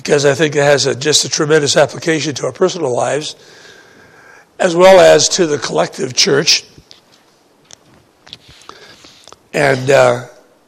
because I think it has just a tremendous application to our personal lives, as well as to the collective church. And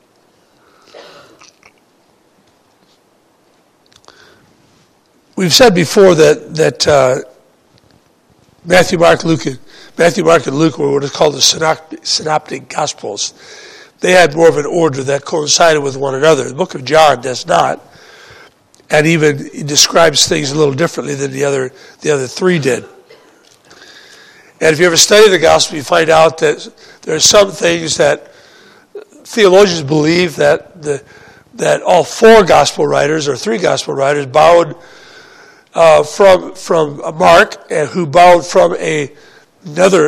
we've said before that Matthew, Mark, and Luke were what is called the synoptic gospels. They had more of an order that coincided with one another. The book of John does not, and even describes things a little differently than the other three did. And if you ever study the gospel, you find out that there are some things that theologians believe that all four gospel writers or three gospel writers borrowed from Mark, who borrowed from another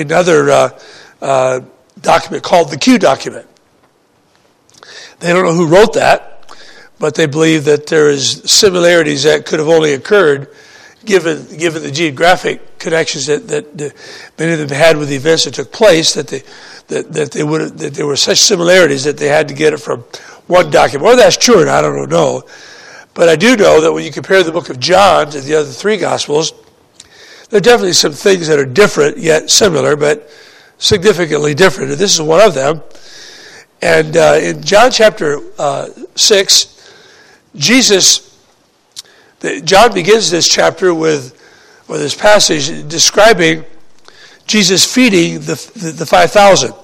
document called the Q document. They don't know who wrote that, but they believe that there is similarities that could have only occurred given the geographic connections that many of them had with the events that took place, that there were such similarities that they had to get it from one document. Whether that's true or not, I don't know. But I do know that when you compare the book of John to the other three Gospels, there are definitely some things that are different, yet similar, but significantly different. And this is one of them. And in John chapter 6, John begins this chapter with this passage describing Jesus feeding the 5,000.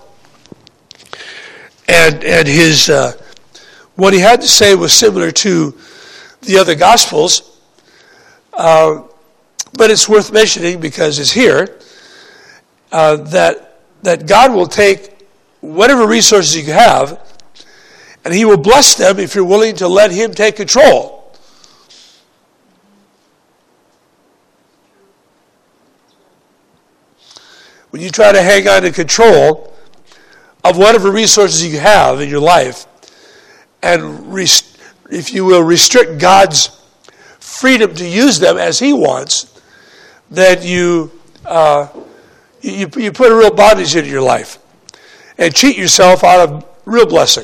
And his what he had to say was similar to the other Gospels, but it's worth mentioning because it's here that God will take whatever resources you have, and He will bless them if you're willing to let Him take control. When you try to hang on to control of whatever resources you have in your life, and if you will, restrict God's freedom to use them as He wants, then you put a real bondage into your life and cheat yourself out of real blessing.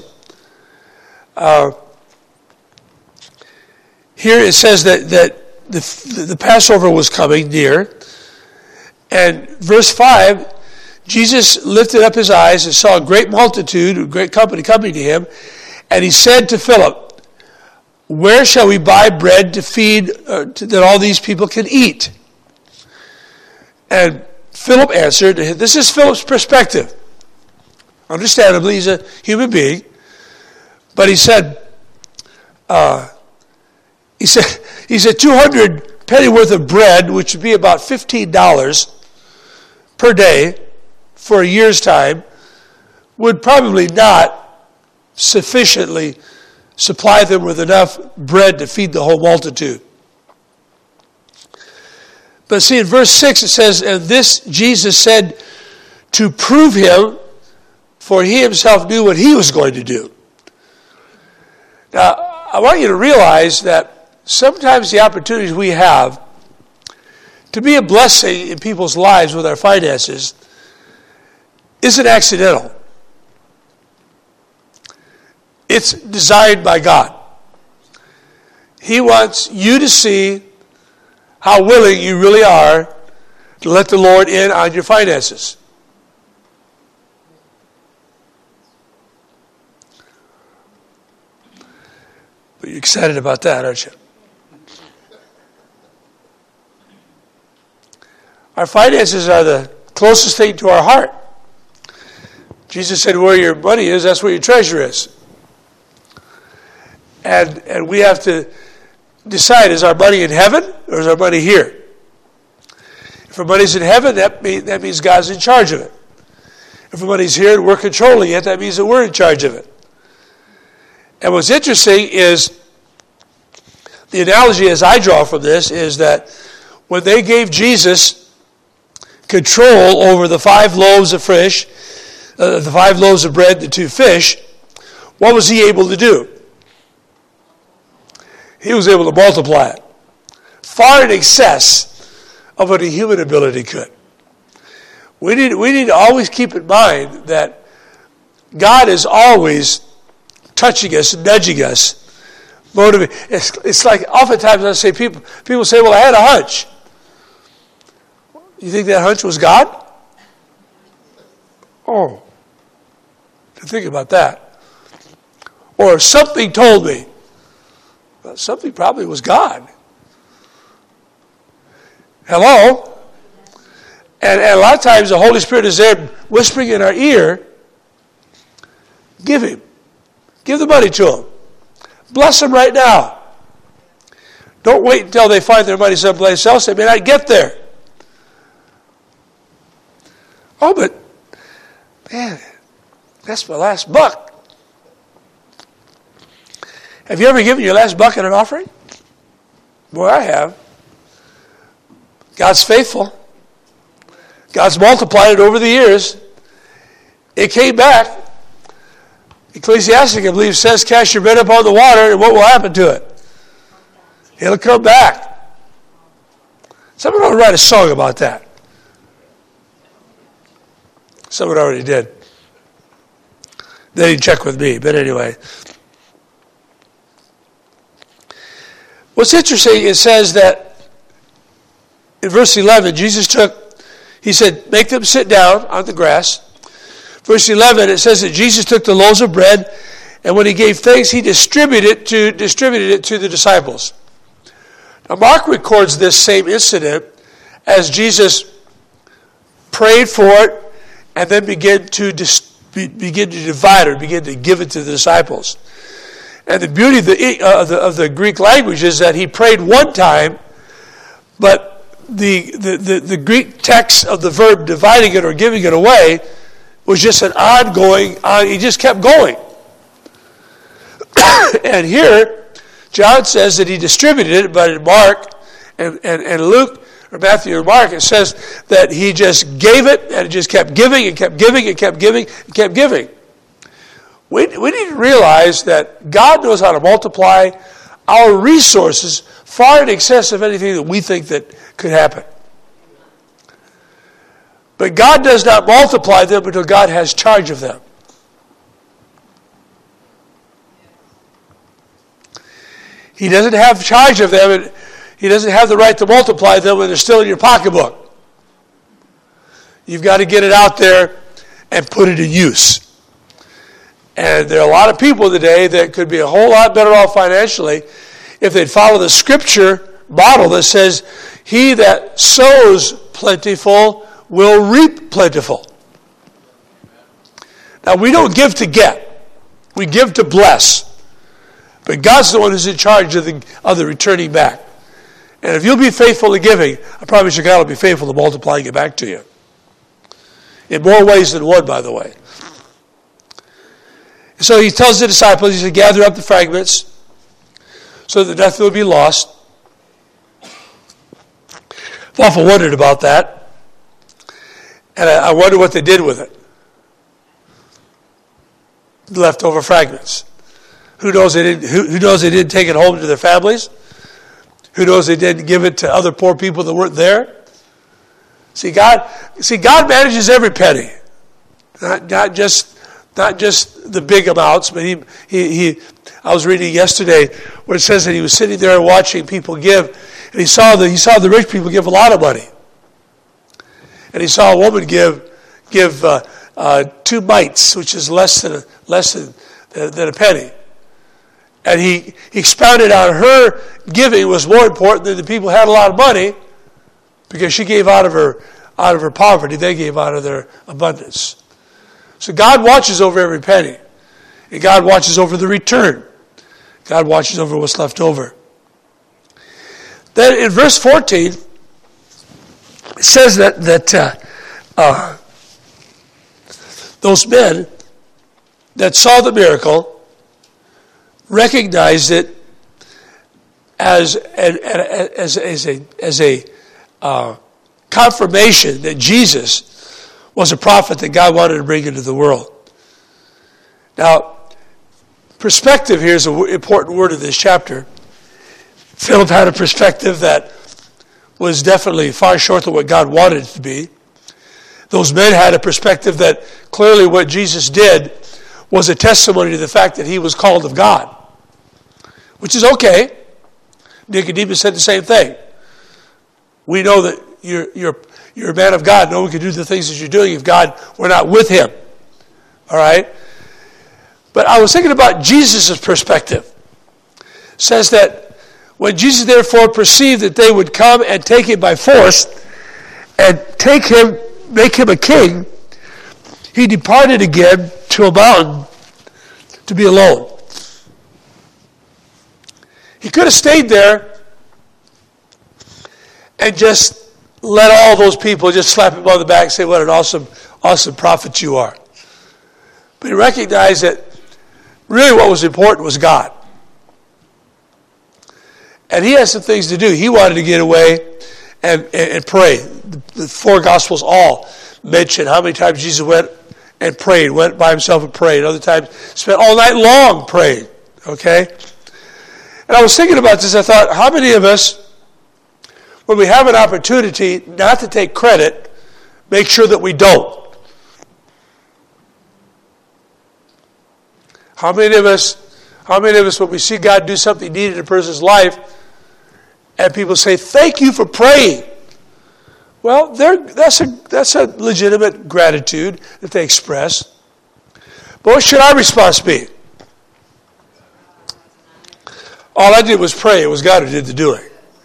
Here it says that the Passover was coming near, and verse 5, Jesus lifted up His eyes and saw a great multitude, a great company coming to Him, and He said to Philip, "Where shall we buy bread to feed that all these people can eat?" And Philip answered, this is Philip's perspective. Understandably, he's a human being. But he said 200 penny worth of bread, which would be about $15 per day for a year's time, would probably not sufficiently supply them with enough bread to feed the whole multitude. But see, in verse 6 it says, "And this Jesus said to prove Him, for He Himself knew what He was going to do." Now, I want you to realize that sometimes the opportunities we have to be a blessing in people's lives with our finances isn't accidental. It's designed by God. He wants you to see how willing you really are to let the Lord in on your finances. But you're excited about that, aren't you? Our finances are the closest thing to our heart. Jesus said, where your money is, that's where your treasure is. And we have to decide, is our money in heaven or is our money here? If our money's in heaven, that means God's in charge of it. If our money's here and we're controlling it, that means that we're in charge of it. And what's interesting is, the analogy as I draw from this is that when they gave Jesus control over the 5 loaves of fish, the 5 loaves of bread, the 2 fish, what was He able to do? He was able to multiply it far in excess of what a human ability could. We need to always keep in mind that God is always touching us and nudging us motivate. It's like oftentimes I say people say, well, I had a hunch. You think that hunch was God? Oh, to think about that. Or something told me. Well, something probably was God. Hello? And a lot of times the Holy Spirit is there whispering in our ear, give him. Give the money to him. Bless them right now. Don't wait until they find their money someplace else. They may not get there. Oh, but, man, that's my last buck. Have you ever given your last buck in an offering? Boy, I have. God's faithful. God's multiplied it over the years. It came back. Ecclesiastic, I believe, says, cast your bread upon the water, and what will happen to it? It'll come back. Someone ought to write a song about that. Someone already did. They didn't check with me, but anyway. What's interesting, it says that in verse 11, he said, make them sit down on the grass. Verse 11, it says that Jesus took the loaves of bread, and when he gave thanks, he distributed it to the disciples. Now, Mark records this same incident as Jesus prayed for it, and then began to divide or begin to give it to the disciples. And the beauty of the Greek language is that he prayed one time, but the Greek text of the verb dividing it or giving it away was just an ongoing, he just kept going. And here, John says that he distributed it, but in Mark and Luke, or Matthew or Mark, it says that he just gave it, and it just kept giving and kept giving and kept giving and kept giving. We need to realize that God knows how to multiply our resources far in excess of anything that we think that could happen. But God does not multiply them until God has charge of them. He doesn't have charge of them, and he doesn't have the right to multiply them when they're still in your pocketbook. You've got to get it out there and put it in use. And there are a lot of people today that could be a whole lot better off financially if they'd follow the scripture model that says, he that sows plentiful will reap plentiful. Now, we don't give to get. We give to bless. But God's the one who's in charge of the returning back. And if you'll be faithful to giving, I promise you God will be faithful to multiplying it back to you. In more ways than one, by the way. So he tells the disciples, he said, gather up the fragments so that nothing will be lost. I've often wondered about that. And I wonder what they did with it. Leftover fragments. Who knows they didn't take it home to their families? Who knows they didn't give it to other poor people that weren't there? See, God manages every penny. Not just the big amounts, but I was reading yesterday where it says that he was sitting there watching people give, and he saw the rich people give a lot of money. And he saw a woman give 2 mites, which is less than a penny. And he expounded on her giving was more important than the people who had a lot of money, because she gave out of her poverty, they gave out of their abundance. So God watches over every penny. And God watches over the return. God watches over what's left over. Then in verse 14, it says that those men that saw the miracle recognized it as a confirmation that Jesus was a prophet that God wanted to bring into the world. Now, perspective here is an important word of this chapter. Philip had a perspective that was definitely far short of what God wanted it to be. Those men had a perspective that clearly what Jesus did was a testimony to the fact that he was called of God. which is okay. Nicodemus said the same thing. We know that you're a man of God. No one can do the things that you're doing if God were not with him. All right? But I was thinking about Jesus' perspective. It says that when Jesus therefore perceived that they would come and take him by force and make him a king, he departed again to a mountain to be alone. He could have stayed there and just let all those people just slap him on the back and say, what an awesome prophet you are. But he recognized that really what was important was God. And he had some things to do. He wanted to get away and pray. The four Gospels all mention how many times Jesus went and prayed, went by himself and prayed. Other times spent all night long praying. Okay? And I was thinking about this. I thought, how many of us, when we have an opportunity not to take credit, make sure that we don't? How many of us, when we see God do something neat in a person's life, and people say, thank you for praying? Well, that's a legitimate gratitude that they express. But what should our response be? All I did was pray. It was God who did the doing.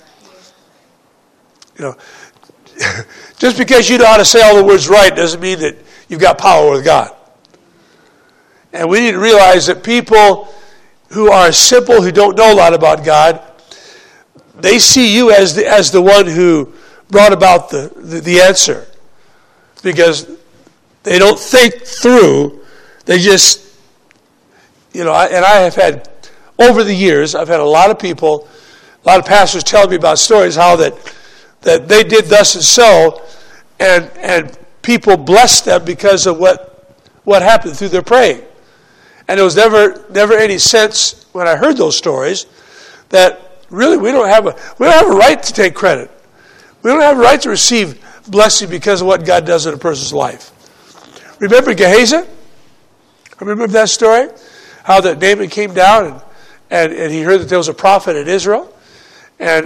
You know, just because you know how to say all the words right doesn't mean that you've got power with God. And we need to realize that people who are simple, who don't know a lot about God, they see you as the one who brought about the answer. Because they don't think through. They just, and I have had, over the years, I've had a lot of people, a lot of pastors tell me about stories how that they did thus and so, and people blessed them because of what happened through their praying. And there was never any sense when I heard those stories that really we don't have a right to take credit. We don't have a right to receive blessing because of what God does in a person's life. Remember Gehazi? Remember that story? How that Naaman came down and he heard that there was a prophet in Israel, and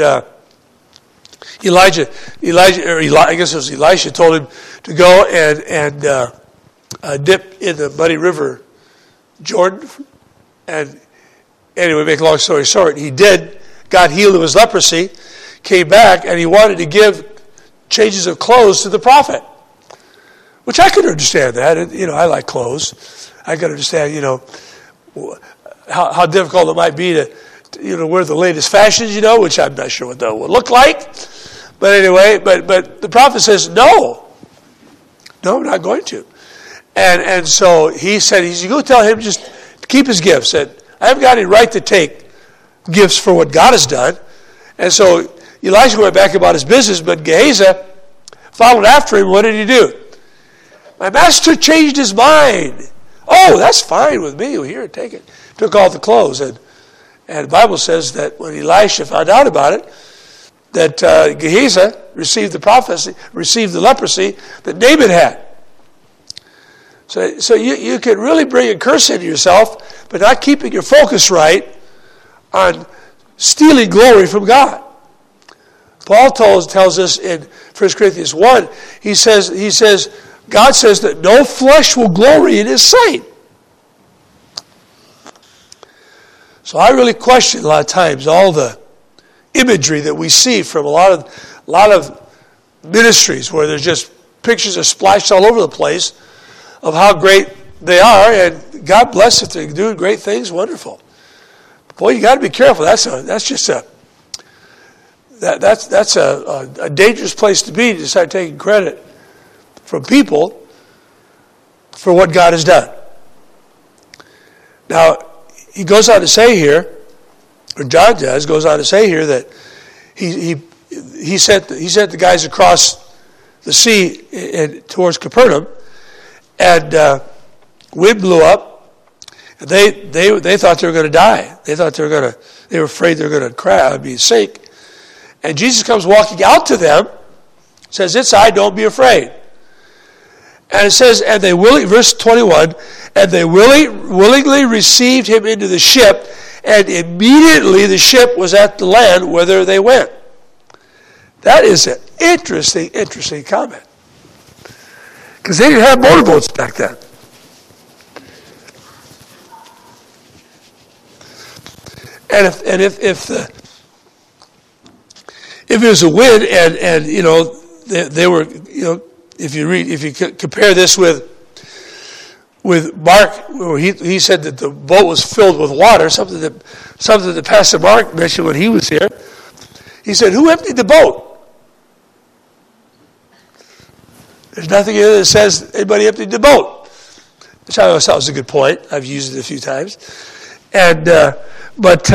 Elijah, I guess it was Elisha, told him to go and dip in the muddy river Jordan. And anyway, make a long story short, he did. Got healed of his leprosy, came back, and he wanted to give changes of clothes to the prophet, which I could understand that. I like clothes. I could understand, how difficult it might be to wear the latest fashions, which I'm not sure what that would look like. But anyway, but the prophet says, no, I'm not going to. And so he said, you go tell him just to keep his gifts. Said, I haven't got any right to take gifts for what God has done. And so Elisha went back about his business, but Gehazi followed after him. What did he do? My master changed his mind. Oh, that's fine with me. Well, here, take it. Took all the clothes. And the Bible says that when Elisha found out about it, that Gehazi received the leprosy that Naaman had. So you can really bring a curse into yourself, but not keeping your focus right on stealing glory from God. Paul tells us in 1 Corinthians 1, he says, God says that no flesh will glory in his sight. So I really question a lot of times all the imagery that we see from a lot of ministries where there's just pictures are splashed all over the place of how great they are, and God bless if they're doing great things, wonderful. Boy, you got to be careful. That's a dangerous place to be, to start taking credit from people for what God has done. Now, he goes on to say here, or John goes on to say here that he sent the guys across the sea towards Capernaum, and wind blew up. And they thought they were going to die. They were afraid they were going to sink. And Jesus comes walking out to them, says, "It's I, don't be afraid." And it says, and they verse 21, and they willingly received him into the ship, and immediately the ship was at the land whither they went. That is an interesting comment. Because they didn't have motorboats back then. And if it was a wind and you know they were, you know, if you compare this with Mark, where he said that the boat was filled with water, something that Pastor Mark mentioned when he was here. He said, "Who emptied the boat?" There's nothing in it that says anybody emptied the boat. Which I always thought was a good point. I've used it a few times, and but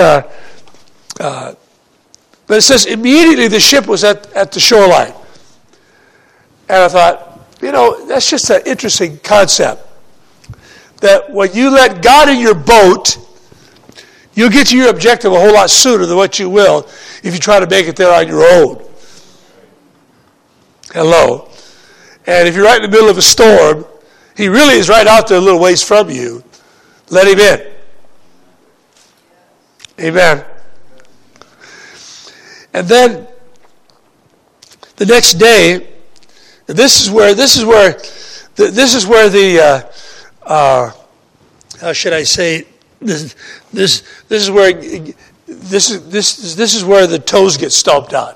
it says immediately the ship was at the shoreline, and I thought, you know, that's just an interesting concept. That when you let God in your boat, you'll get to your objective a whole lot sooner than what you will if you try to make it there on your own. Hello. And if you're right in the middle of a storm, he really is right out there a little ways from you. Let him in. Amen. And then the next day, this is where the how should I say, this is where the toes get stomped on.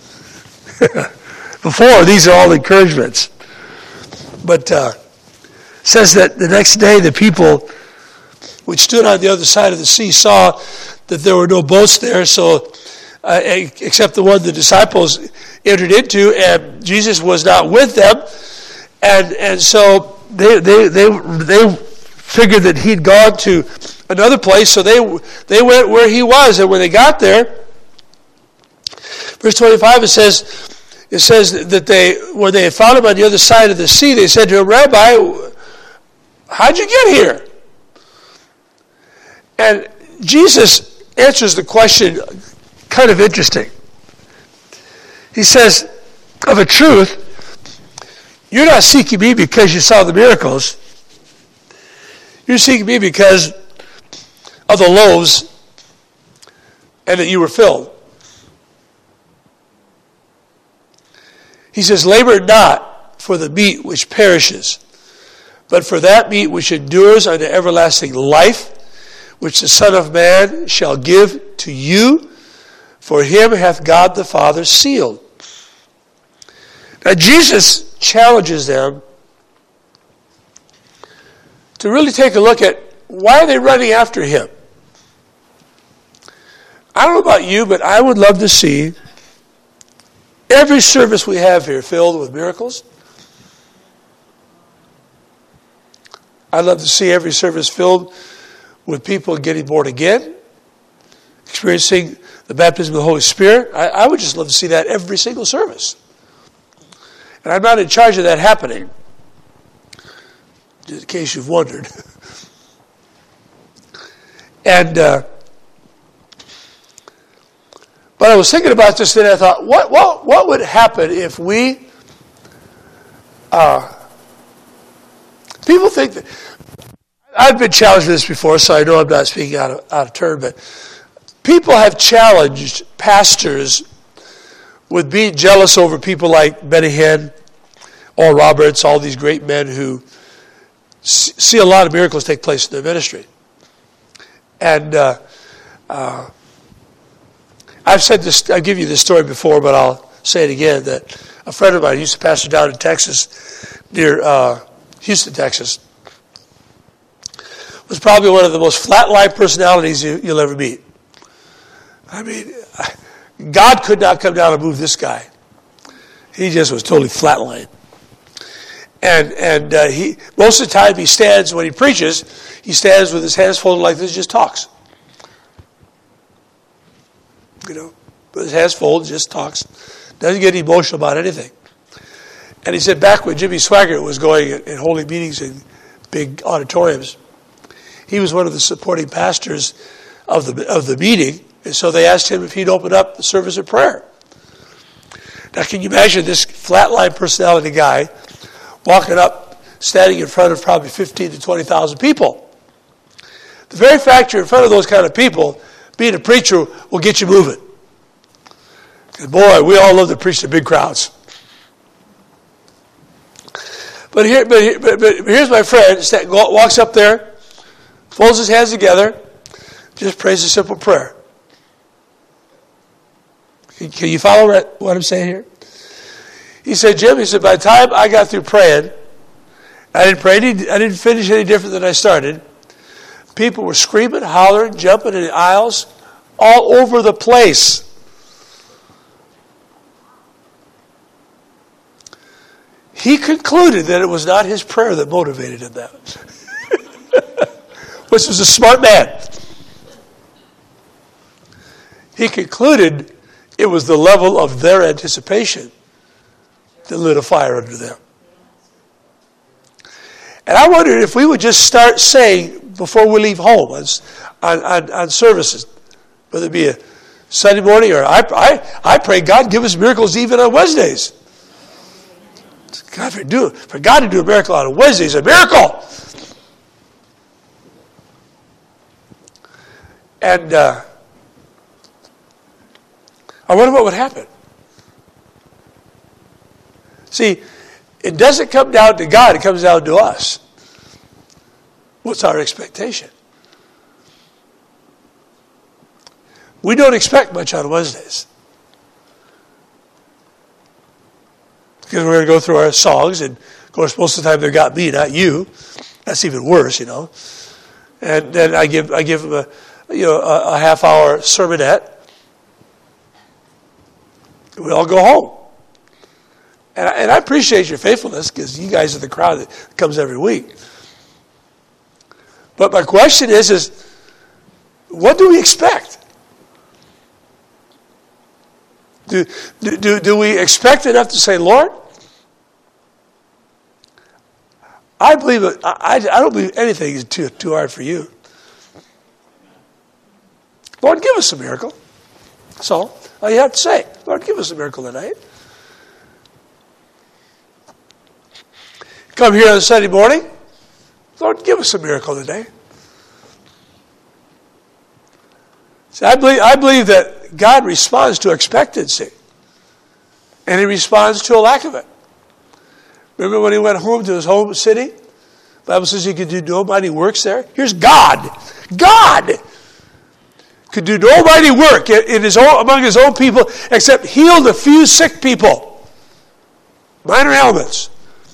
Before, these are all encouragements. But says that the next day the people which stood on the other side of the sea saw that there were no boats there, so except the one the disciples entered into, and Jesus was not with them, and so they figured that he'd gone to another place, so they went where he was, and when they got there, verse 25 it says that when they had found him on the other side of the sea, they said to him, "Rabbi, how'd you get here?" And Jesus answers the question kind of interesting. He says, "Of a truth, you're not seeking me because you saw the miracles. You're seeking me because of the loaves and that you were filled." He says, "Labor not for the meat which perishes, but for that meat which endures unto everlasting life, which the Son of Man shall give to you, for him hath God the Father sealed." Now Jesus challenges them to really take a look at why are they running after him. I don't know about you, but I would love to see every service we have here filled with miracles. I'd love to see every service filled with people getting born again, experiencing the baptism of the Holy Spirit. I would just love to see that every single service. And I'm not in charge of that happening, just in case you've wondered. And but I was thinking about this today. I thought, what would happen if we? People think that I've been challenged with this before, so I know I'm not speaking out of turn. But people have challenged pastors with being jealous over people like Benny Hinn, Oral Roberts, all these great men who see a lot of miracles take place in their ministry. And I've said this, I've given you this story before, but I'll say it again, that a friend of mine used to pastor down in Texas, near Houston, Texas, was probably one of the most flatline personalities you'll ever meet. I mean, God could not come down and move this guy. He just was totally flatline. And he most of the time he stands, when he preaches, he stands with his hands folded like this, just talks. You know, with his hands folded, just talks. Doesn't get emotional about anything. And he said back when Jimmy Swaggart was going in holy meetings in big auditoriums, he was one of the supporting pastors of the meeting, and so they asked him if he'd open up the service of prayer. Now, can you imagine this flatline personality guy walking up, standing in front of probably 15 to 20,000 people? The very fact you're in front of those kind of people being a preacher will get you moving. Because boy, we all love to preach to big crowds. But here's my friend, walks up there, folds his hands together, just prays a simple prayer. Can you follow what I'm saying here? He said, Jim, by the time I got through praying, I didn't finish any different than I started. People were screaming, hollering, jumping in the aisles, all over the place. He concluded that it was not his prayer that motivated him that. Which was a smart man. He concluded it was the level of their anticipation that lit a fire under them. And I wondered if we would just start saying before we leave home on services, whether it be a Sunday morning or I pray God give us miracles even on Wednesdays. For God to do a miracle on a Wednesday is a miracle. And I wonder what would happen. See, it doesn't come down to God, it comes down to us. What's our expectation? We don't expect much on Wednesdays. Because we're going to go through our songs, and of course most of the time they've got me, not you. That's even worse, you know. And then I give them a half-hour sermonette. We all go home. And I appreciate your faithfulness because you guys are the crowd that comes every week. But my question is what do we expect? Do we expect enough to say, Lord, I believe it. I don't believe anything is too hard for you. Lord, give us a miracle. That's all you have to say. Lord, give us a miracle tonight. Come here on Sunday morning. Lord, give us a miracle today. See, I believe that God responds to expectancy. And he responds to a lack of it. Remember when he went home to his home city? The Bible says he could do no mighty works there. Here's God. God could do no mighty work among his own people except heal a few sick people. Minor ailments.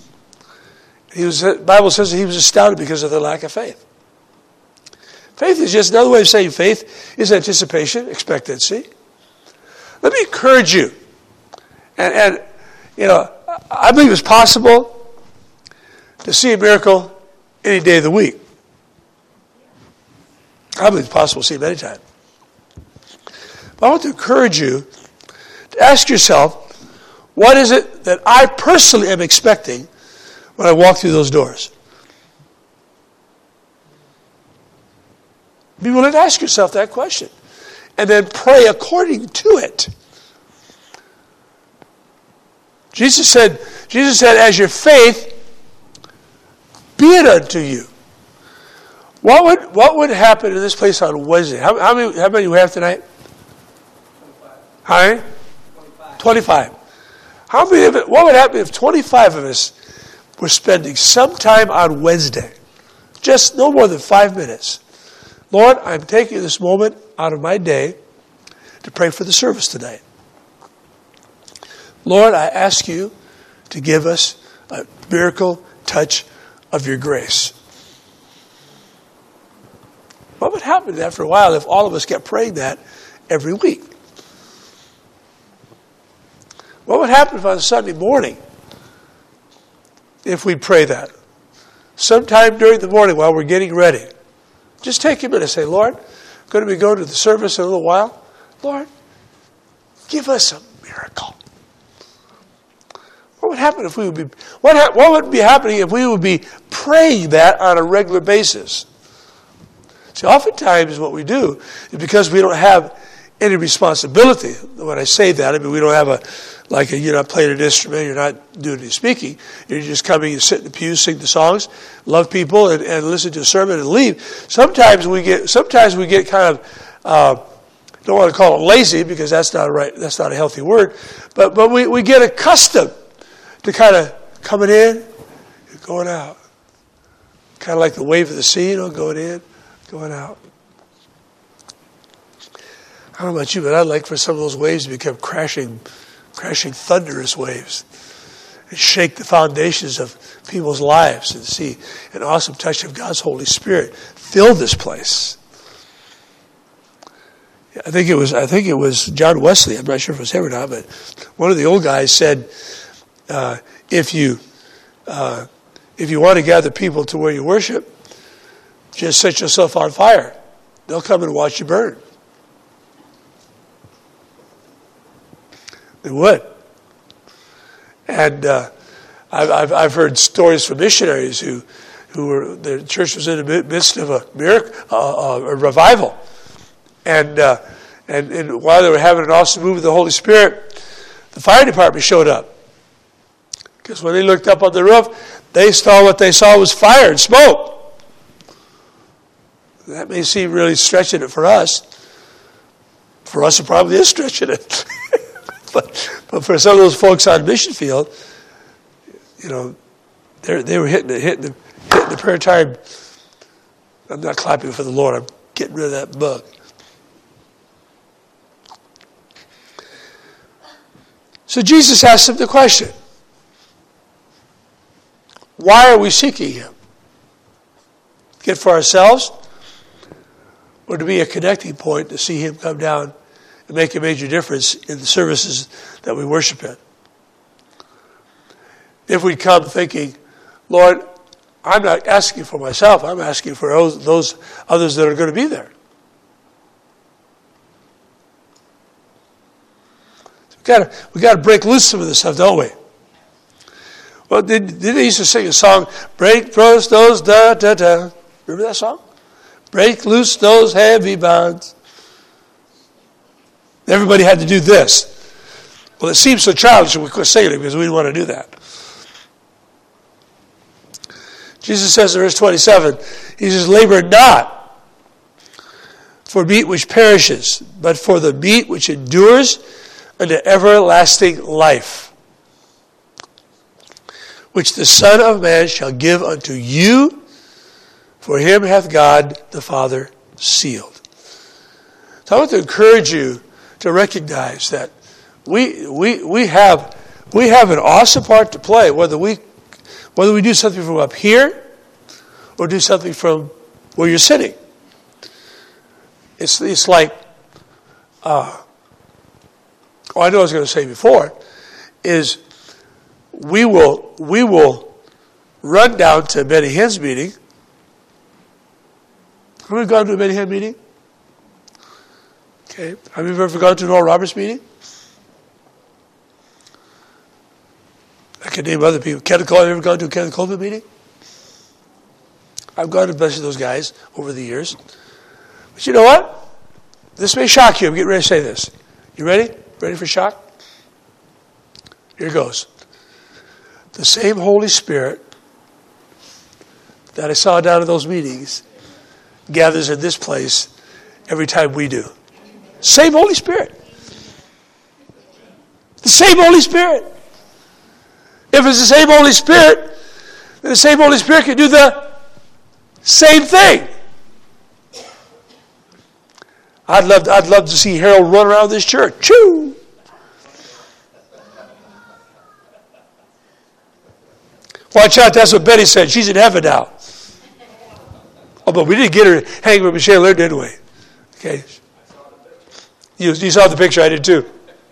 The Bible says that he was astounded because of their lack of faith. Faith is just another way of saying faith is anticipation, expectancy. Let me encourage you. And I believe it's possible to see a miracle any day of the week. I believe it's possible to see it any time. But I want to encourage you to ask yourself, what is it that I personally am expecting when I walk through those doors? Be willing to ask yourself that question. And then pray according to it. Jesus said, as your faith, be it unto you. What would happen in this place on Wednesday? How many do we have tonight? 25. How many? 25. What would happen if 25 of us were spending some time on Wednesday? Just no more than 5 minutes. Lord, I'm taking this moment out of my day to pray for the service tonight. Lord, I ask you to give us a miracle touch of your grace. What would happen to that for a while if all of us kept praying that every week? What would happen if on Sunday morning, if we pray that? Sometime during the morning while we're getting ready, just take a minute and say, Lord, I'm going to be going to the service in a little while. Lord, give us a miracle. What would happen if we would be? What would be happening if we would be praying that on a regular basis? See, oftentimes what we do is because we don't have any responsibility. When I say that, I mean we don't have you're not playing an instrument, you're not doing any speaking. You're just coming, you sit in the pews, sing the songs, love people, and listen to a sermon and leave. Sometimes we get kind of don't want to call it lazy because that's not right. That's not a healthy word. But we get accustomed to kind of coming in and going out. Kind of like the wave of the sea, going in, going out. I don't know about you, but I'd like for some of those waves to become crashing thunderous waves and shake the foundations of people's lives and see an awesome touch of God's Holy Spirit fill this place. I think it was John Wesley. I'm not sure if it was him or not, but one of the old guys said, if you want to gather people to where you worship, just set yourself on fire. They'll come and watch you burn. They would. And I've heard stories from missionaries who were, their church was in the midst of a miracle, a revival. And while they were having an awesome move of the Holy Spirit, the fire department showed up. Because when they looked up on the roof, they saw what they saw was fire and smoke. That may seem really stretching it for us. For us, it probably is stretching it. but for some of those folks on the mission field, they were hitting the prayer time. I'm not clapping for the Lord. I'm getting rid of that bug. So Jesus asked them the question, why are we seeking him? Get for ourselves, or to be a connecting point to see him come down and make a major difference in the services that we worship in? If we come thinking, Lord, I'm not asking for myself, I'm asking for those others that are going to be there. We got to break loose some of this stuff, don't we? Well, did they used to sing a song, break loose those da-da-da. Remember that song? Break loose those heavy bonds. Everybody had to do this. Well, it seems so childish we quit singing it because we didn't want to do that. Jesus says in verse 27, he says, labor not for meat which perishes, but for the meat which endures unto everlasting life, which the Son of Man shall give unto you, for him hath God the Father sealed. So I want to encourage you to recognize that we have an awesome part to play, whether we do something from up here or do something from where you're sitting. It's like I know I was going to say before, is we will run down to Benny Hinn's meeting. Have we gone to a Benny Hinn meeting? Okay. Have you ever gone to an Oral Roberts meeting? I can name other people. Kenneth Copeland, have you ever gone to a Kenneth Copeland meeting? I've gone to a bunch of those guys over the years. But you know what? This may shock you. I'm getting ready to say this. You ready? Ready for shock? Here goes. The same Holy Spirit that I saw down at those meetings gathers in this place every time we do. Same Holy Spirit. The same Holy Spirit. If it's the same Holy Spirit, then the same Holy Spirit can do the same thing. I'd love to see Harold run around this church. Choo! Watch out, that's what Betty said. She's in heaven now. Oh, but we didn't get her hanging with Michelle there, didn't we? Okay. You saw the picture, I did too.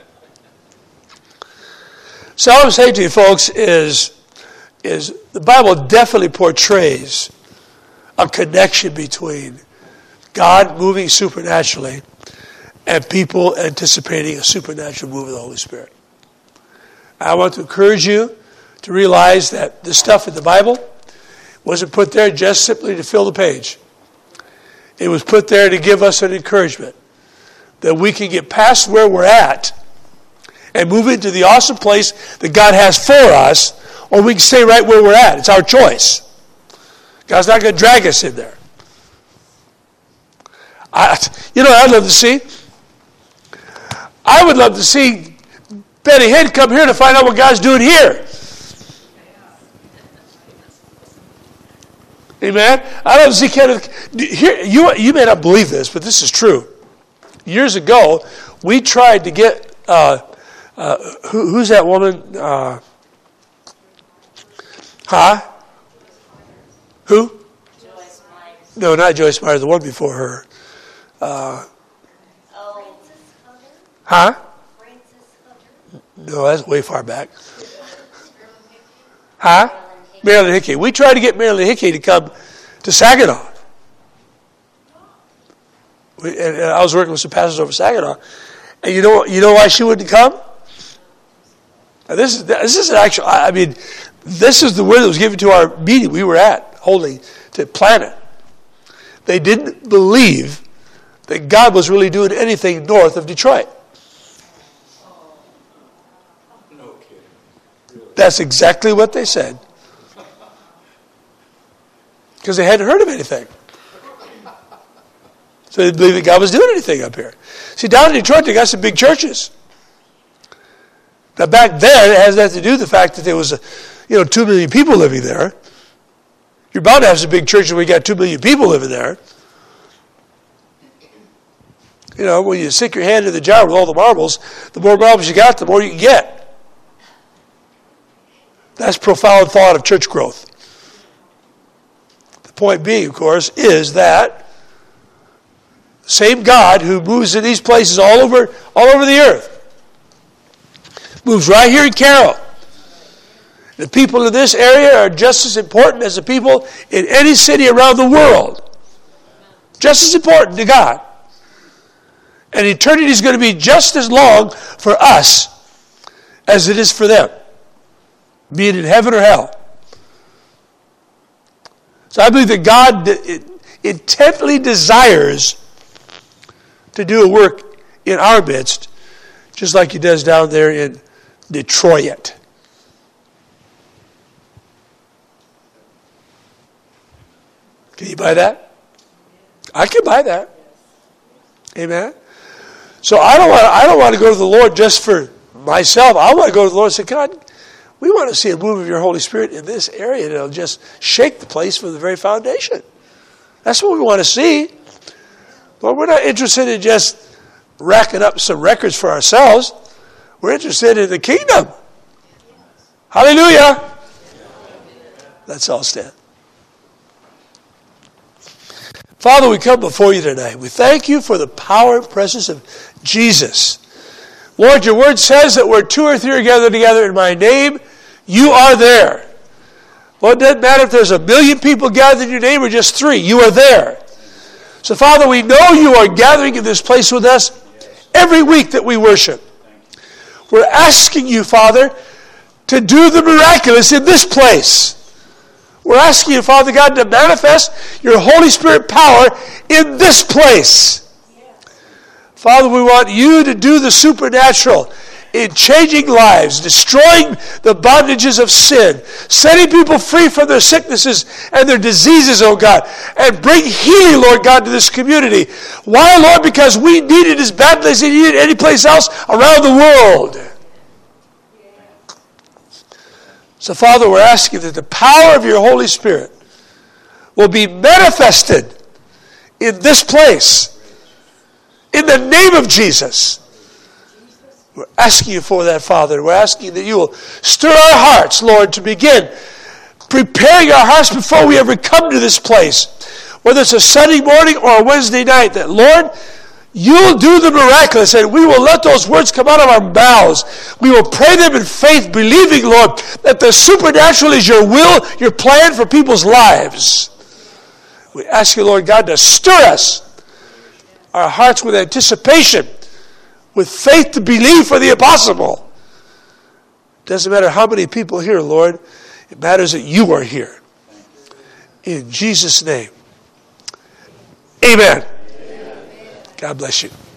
So all I'm saying to you folks is the Bible definitely portrays a connection between God moving supernaturally and people anticipating a supernatural move of the Holy Spirit. I want to encourage you to realize that this stuff in the Bible wasn't put there just simply to fill the page. It was put there to give us an encouragement that we can get past where we're at and move into the awesome place that God has for us, or we can stay right where we're at. It's our choice. God's not going to drag us in there. I'd love to see I would love to see Benny Hinn come here to find out what God's doing here. Amen. I love to see Kenneth. Here, you may not believe this, but this is true. Years ago, we tried to get who's that woman? Who? Joyce Myers. No, not Joyce Myers. The one before her. Huh? No, that's way far back. Huh? Marilyn Hickey. We tried to get Marilyn Hickey to come to Saginaw. And I was working with some pastors over Saginaw. And you know why she wouldn't come? Now this is an actual, I mean, this is the word that was given to our meeting we were at, holding to Planet. They didn't believe that God was really doing anything north of Detroit. No kidding. Really? That's exactly what they said. Because they hadn't heard of anything. So they didn't believe that God was doing anything up here. See, down in Detroit, they got some big churches. Now, back then, it has nothing to do with the fact that there was, 2 million people living there. You're bound to have some big churches where you got 2 million people living there. When you stick your hand in the jar with all the marbles, the more marbles you got, the more you can get. That's profound thought of church growth. The point being, of course, is that the same God who moves in these places all over the earth moves right here in Carroll. The people in this area are just as important as the people in any city around the world. Just as important to God. And eternity is going to be just as long for us as it is for them, be it in heaven or hell. So I believe that God intently desires to do a work in our midst, just like he does down there in Detroit. Can you buy that? I can buy that. Amen. So I don't want to go to the Lord just for myself. I want to go to the Lord and say, God, we want to see a move of your Holy Spirit in this area, and it'll just shake the place from the very foundation. That's what we want to see. But we're not interested in just racking up some records for ourselves. We're interested in the kingdom. Hallelujah. Let's all stand. Father, we come before you tonight. We thank you for the power and presence of Jesus. Lord, your word says that where 2 or 3 are gathered together in my name, you are there. Well, it doesn't matter if there's 1 million people gathered in your name or just 3. You are there. So, Father, we know you are gathering in this place with us every week that we worship. We're asking you, Father, to do the miraculous in this place. We're asking you, Father God, to manifest your Holy Spirit power in this place. Father, we want you to do the supernatural in changing lives, destroying the bondages of sin, setting people free from their sicknesses and their diseases, oh God, and bring healing, Lord God, to this community. Why, Lord? Because we need it as badly as we need it any place else around the world. So, Father, we're asking that the power of your Holy Spirit will be manifested in this place. In the name of Jesus. We're asking you for that, Father. We're asking that you will stir our hearts, Lord, to begin preparing our hearts before we ever come to this place. Whether it's a Sunday morning or a Wednesday night, that, Lord, you'll do the miraculous, and we will let those words come out of our mouths. We will pray them in faith, believing, Lord, that the supernatural is your will, your plan for people's lives. We ask you, Lord God, to stir us, our hearts with anticipation, with faith to believe for the impossible. It doesn't matter how many people are here, Lord. It matters that you are here. In Jesus' name. Amen. God bless you.